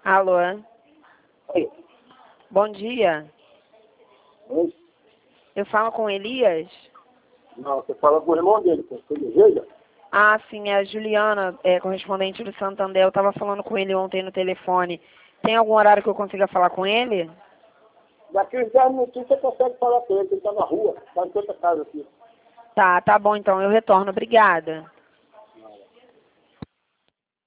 Alô? Oi. Bom dia. Oi. Eu falo com Elias? Não, você fala com o irmão dele, com o filho dele. Ah, sim, é a Juliana, correspondente do Santander. Eu estava falando com ele ontem no telefone. Tem algum horário que eu consiga falar com ele? Daqui uns 10 minutinhos você consegue falar com ele, ele está na rua, está em outra casa aqui. Tá bom então, eu retorno. Obrigada.